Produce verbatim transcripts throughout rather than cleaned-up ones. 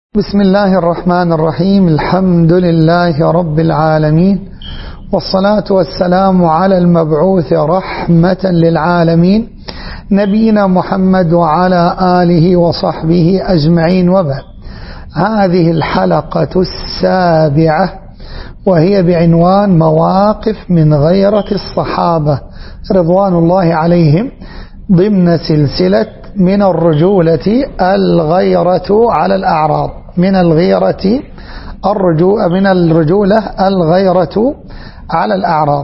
بسم الله الرحمن الرحيم. الحمد لله رب العالمين، والصلاة والسلام على المبعوث رحمة للعالمين نبينا محمد وعلى آله وصحبه أجمعين، وبعد. هذه الحلقة السابعة وهي بعنوان مواقف من غيرة الصحابة رضوان الله عليهم ضمن سلسلة من الرجولة الغيرة على الأعراض. من الغيرة الرجوع من الرجولة الغيرة على الأعراض.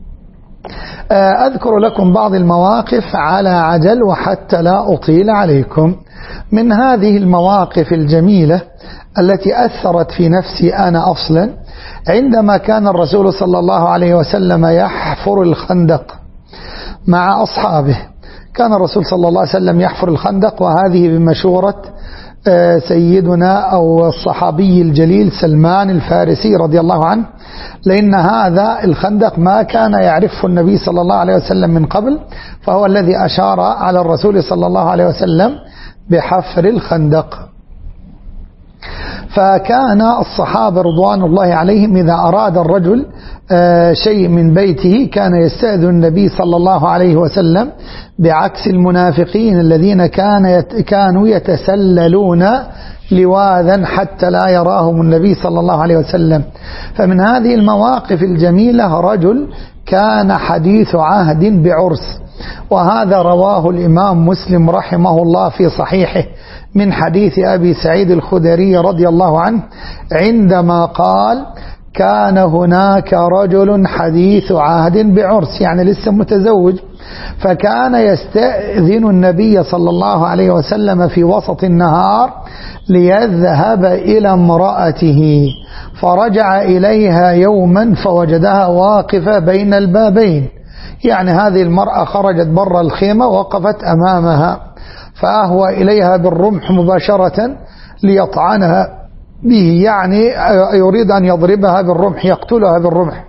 أذكر لكم بعض المواقف على عجل وحتى لا أطيل عليكم. من هذه المواقف الجميلة التي أثرت في نفسي أنا أصلا عندما كان الرسول صلى الله عليه وسلم يحفر الخندق مع أصحابه. كان الرسول صلى الله عليه وسلم يحفر الخندق، وهذه بمشورة سيدنا أو الصحابي الجليل سلمان الفارسي رضي الله عنه، لأن هذا الخندق ما كان يعرفه النبي صلى الله عليه وسلم من قبل، فهو الذي أشار على الرسول صلى الله عليه وسلم بحفر الخندق. فكان الصحابة رضوان الله عليهم إذا أراد الرجل شيء من بيته كان يستأذن النبي صلى الله عليه وسلم، بعكس المنافقين الذين كان كانوا يتسللون لواذا حتى لا يراهم النبي صلى الله عليه وسلم. فمن هذه المواقف الجميلة رجل كان حديث عهد بعرس، وهذا رواه الإمام مسلم رحمه الله في صحيحه من حديث أبي سعيد الخدري رضي الله عنه عندما قال: كان هناك رجل حديث عهد بعرس، يعني لسه متزوج، فكان يستأذن النبي صلى الله عليه وسلم في وسط النهار ليذهب إلى امرأته، فرجع إليها يوما فوجدها واقفة بين البابين. يعني هذه المرأة خرجت برا الخيمة ووقفت أمامها، فأهوى إليها بالرمح مباشرة ليطعنها به، يعني يريد أن يضربها بالرمح، يقتلها بالرمح.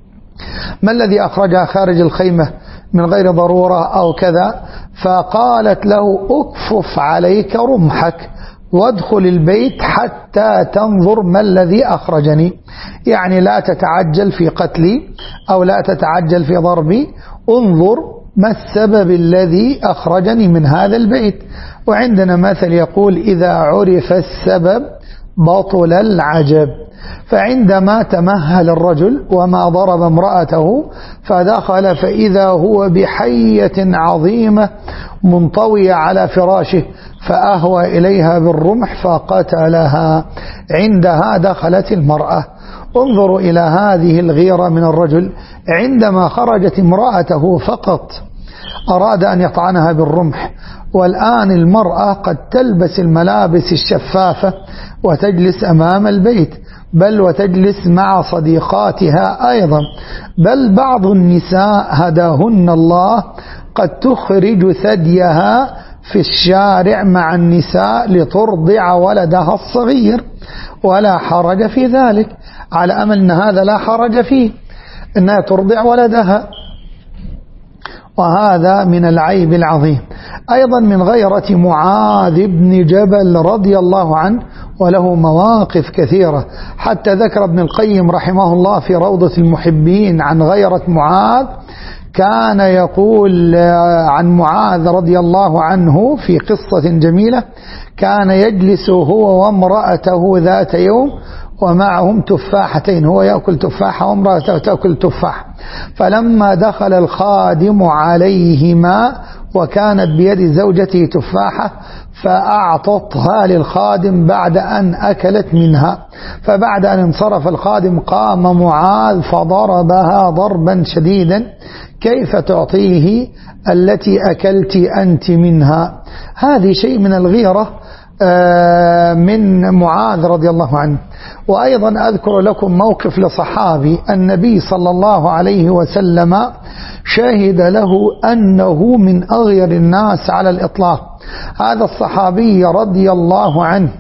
ما الذي أخرجها خارج الخيمة من غير ضرورة أو كذا؟ فقالت له: أكفف عليك رمحك وادخل البيت حتى تنظر ما الذي أخرجني، يعني لا تتعجل في قتلي أو لا تتعجل في ضربي، انظر ما السبب الذي أخرجني من هذا البيت. وعندنا مثل يقول: إذا عرف السبب بطل العجب. فعندما تمهل الرجل وما ضرب امرأته فدخل فإذا هو بحية عظيمة منطوية على فراشه، فأهوى إليها بالرمح فقتلها. عندها دخلت المرأة. انظروا إلى هذه الغيرة من الرجل، عندما خرجت امرأته فقط أراد أن يطعنها بالرمح، والآن المرأة قد تلبس الملابس الشفافة وتجلس أمام البيت، بل وتجلس مع صديقاتها أيضا، بل بعض النساء هداهن الله قد تخرج ثديها في الشارع مع النساء لترضع ولدها الصغير، ولا حرج في ذلك، على أمل أن هذا لا حرج فيه، أنها ترضع ولدها، وهذا من العيب العظيم. أيضا من غيرة معاذ بن جبل رضي الله عنه، وله مواقف كثيرة، حتى ذكر ابن القيم رحمه الله في روضة المحبين عن غيرة معاذ. كان يقول عن معاذ رضي الله عنه في قصة جميلة: كان يجلس هو وامرأته ذات يوم ومعهم تفاحتين، هو يأكل تفاحة وامرأته تأكل تفاح، فلما دخل الخادم عليهما وكانت بيد زوجته تفاحة فأعطتها للخادم بعد أن أكلت منها، فبعد أن انصرف الخادم قام معاذ فضربها ضربا شديدا: كيف تعطيه التي أكلت أنت منها؟ هذه شيء من الغيرة من معاذ رضي الله عنه. وأيضا أذكر لكم موقف لصحابي النبي صلى الله عليه وسلم شهد له أنه من أغير الناس على الإطلاق. هذا الصحابي رضي الله عنه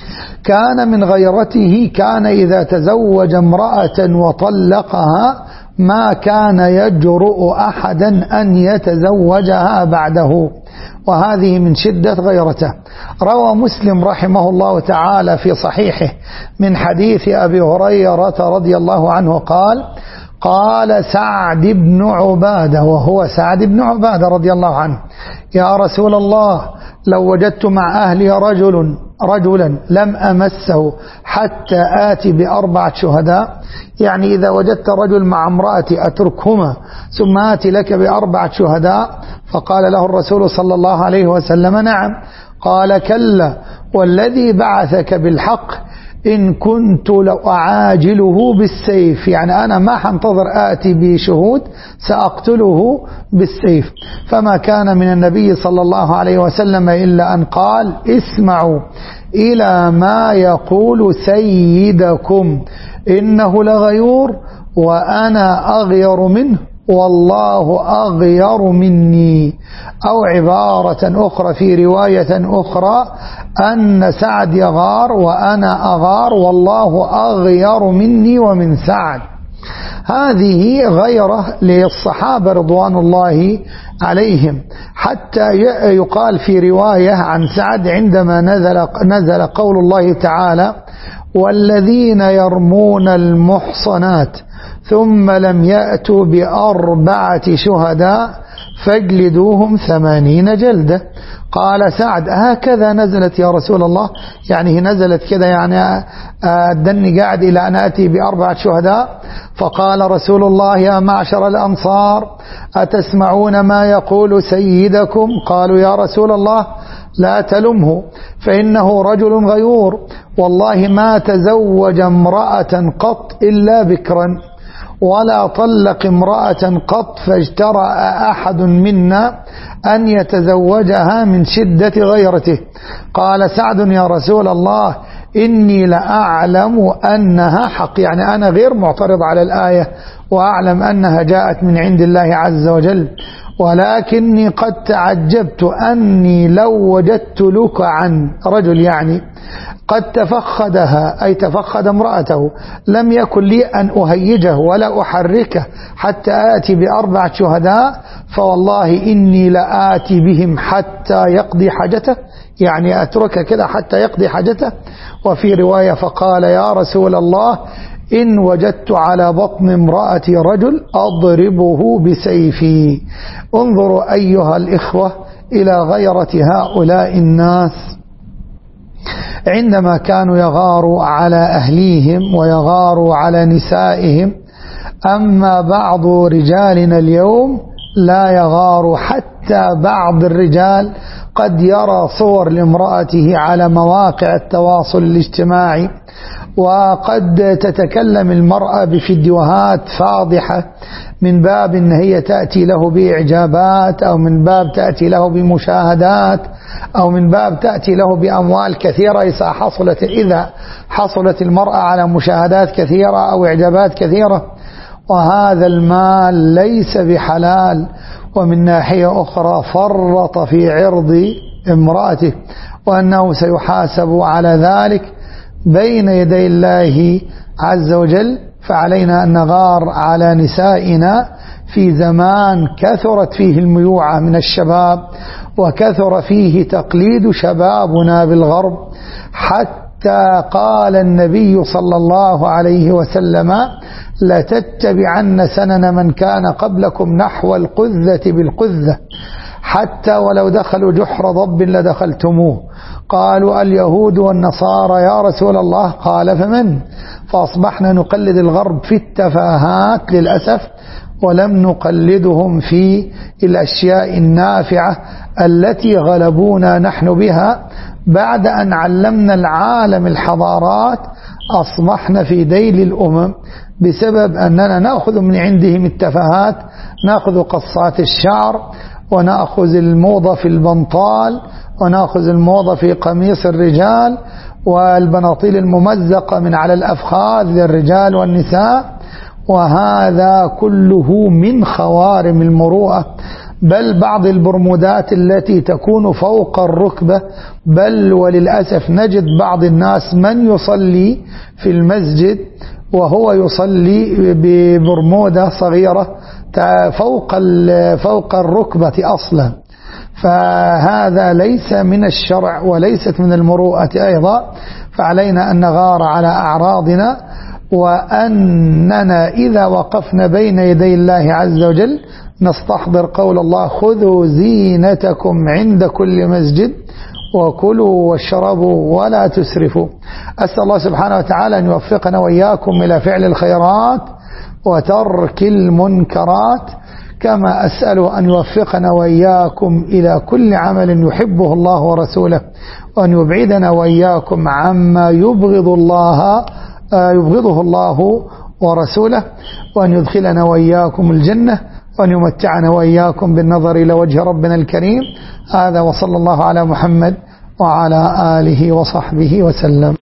كان من غيرته، كان إذا تزوج امرأة وطلقها ما كان يجرؤ أحدا أن يتزوجها بعده، وهذه من شدة غيرته. روى مسلم رحمه الله تعالى في صحيحه من حديث أبي هريرة رضي الله عنه قال: قال سعد بن عبادة، وهو سعد بن عبادة رضي الله عنه: يا رسول الله، لو وجدت مع أهلي رجل رجلا لم أمسه حتى آتي بأربعة شهداء، يعني إذا وجدت رجل مع امرأتي أتركهما ثم آتي لك بأربعة شهداء؟ فقال له الرسول صلى الله عليه وسلم: نعم. قال: كلا، والذي بعثك بالحق إن كنت لأعاجله بالسيف، يعني أنا ما حنتظر آتي بشهود، سأقتله بالسيف. فما كان من النبي صلى الله عليه وسلم إلا أن قال: اسمعوا إلى ما يقول سيدكم إنه لغيور وأنا أغير منه والله أغير مني. أو عبارة أخرى في رواية أخرى أن سعد يغار وأنا أغار والله أغير مني ومن سعد. هذه غيرة للصحابة رضوان الله عليهم، حتى يقال في رواية عن سعد عندما نزل, نزل قول الله تعالى: والذين يرمون المحصنات ثم لم يأتوا بأربعة شهداء فاجلدوهم ثمانين جلدة. قال سعد: هكذا نزلت يا رسول الله؟ يعني نزلت كذا، يعني أدني قاعد إلى أن أتي بأربعة شهداء؟ فقال رسول الله: يا معشر الأنصار، أتسمعون ما يقول سيدكم؟ قالوا: يا رسول الله لا تلمه فإنه رجل غيور، والله ما تزوج امرأة قط إلا بكرا ولا طلق امرأة قط فاجترأ أحد منا أن يتزوجها من شدة غيرته. قال سعد: يا رسول الله إني لأعلم أنها حق، يعني أنا غير معترض على الآية وأعلم أنها جاءت من عند الله عز وجل، ولكني قد تعجبت أني لو وجدت لك عن رجل يعني قد تفخدها، أي تفخد امرأته، لم يكن لي أن أهيجه ولا أحركه حتى آتي بأربعة شهداء، فوالله إني لآتي بهم حتى يقضي حاجته، يعني أتركه كده حتى يقضي حاجته. وفي رواية: فقال: يا رسول الله إن وجدت على بطن امرأتي رجل أضربه بسيفي. انظروا أيها الإخوة إلى غيرة هؤلاء الناس عندما كانوا يغاروا على أهليهم ويغاروا على نسائهم. أما بعض رجالنا اليوم لا يغار، حتى بعض الرجال قد يرى صور لامرأته على مواقع التواصل الاجتماعي، وقد تتكلم المرأة بفيديوهات فاضحة من باب أن هي تأتي له بإعجابات، أو من باب تأتي له بمشاهدات، أو من باب تأتي له بأموال كثيرة إذا حصلت إذا حصلت المرأة على مشاهدات كثيرة أو إعجابات كثيرة. وهذا المال ليس بحلال، ومن ناحية أخرى فرط في عرض امرأته، وأنه سيحاسب على ذلك بين يدي الله عز وجل. فعلينا أن نغار على نسائنا في زمان كثرت فيه الميوعة من الشباب، وكثر فيه تقليد شبابنا بالغرب، حتى قال النبي صلى الله عليه وسلم: لتتبعن سنن من كان قبلكم نحو القذة بالقذة، حتى ولو دخلوا جحر ضب لدخلتموه. قالوا: اليهود والنصارى يا رسول الله. قال: فمن؟ فأصبحنا نقلد الغرب في التفاهات للأسف، ولم نقلدهم في الأشياء النافعة التي غلبونا نحن بها. بعد أن علمنا العالم الحضارات أصبحنا في ديل الأمم بسبب أننا نأخذ من عندهم التفاهات، نأخذ قصات الشعر، ونأخذ الموضة في البنطال، ونأخذ الموضة في قميص الرجال، والبناطيل الممزقة من على الأفخاذ للرجال والنساء. وهذا كله من خوارم المروءة، بل بعض البرمودات التي تكون فوق الركبة. بل وللأسف نجد بعض الناس من يصلي في المسجد وهو يصلي ببرمودة صغيرة فوق فوق الركبة أصلا، فهذا ليس من الشرع وليست من المروءة أيضا. فعلينا أن نغار على أعراضنا، وأننا إذا وقفنا بين يدي الله عز وجل نستحضر قول الله: خذوا زينتكم عند كل مسجد وكلوا واشربوا ولا تسرفوا. أسأل الله سبحانه وتعالى أن يوفقنا وإياكم إلى فعل الخيرات وترك المنكرات، كما أسأله أن يوفقنا وإياكم إلى كل عمل يحبه الله ورسوله، وأن يبعدنا وإياكم عما يبغض الله يبغضه الله ورسوله، وأن يدخلنا وإياكم الجنة، وأن يمتعنا وإياكم بالنظر إلى وجه ربنا الكريم. هذا وصلى الله على محمد وعلى آله وصحبه وسلم.